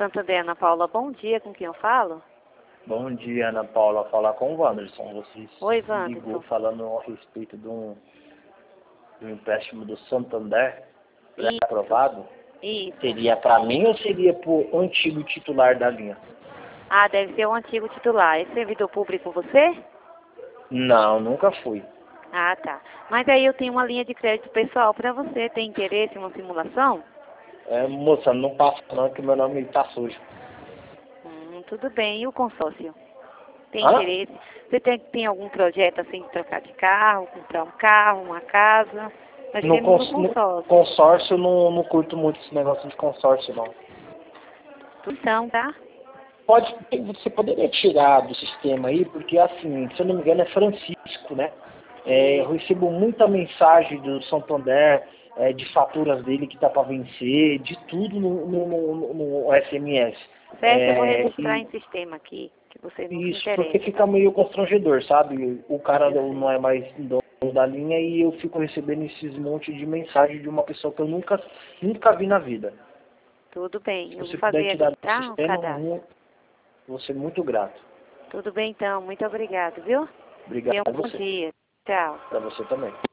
Santander, Ana Paula. Bom dia, com quem eu falo? Bom dia, Ana Paula. Falar com o Wanderson. Você Oi, ligou Wanderson. falando a respeito do empréstimo do Santander Isso. aprovado. Isso. Seria para mim ou seria para o antigo titular da linha? Ah, deve ser o antigo titular. É servidor público você? Não, nunca fui. Ah, tá. Mas aí eu tenho uma linha de crédito pessoal para você. Tem interesse em uma simulação? Moça, não passa não que meu nome está sujo. Tudo bem. E o consórcio? Tem Hã? interesse? Você tem algum projeto assim de trocar de carro, comprar um carro, uma casa? Nós No temos um consórcio. consórcio, não curto muito esse negócio de consórcio, não. Então, tá? Você poderia tirar do sistema aí, porque assim, se eu não me engano é Francisco, né? Eu recebo muita mensagem do Santander, de faturas dele que tá para vencer, de tudo no SMS. Certo, eu vou registrar em sistema aqui, que você não se Isso, porque interessa. fica meio constrangedor, sabe? O cara não é mais dono da linha e eu fico recebendo esses monte de mensagem de uma pessoa que eu nunca vi na vida. Tudo bem, Se eu você vou puder fazer tirar aqui, do tá? O sistema, cadastro. vou ser muito grato. Tudo bem então, muito obrigado, viu? Obrigado Tenha a um bom você. dia. Tchau. Para você também.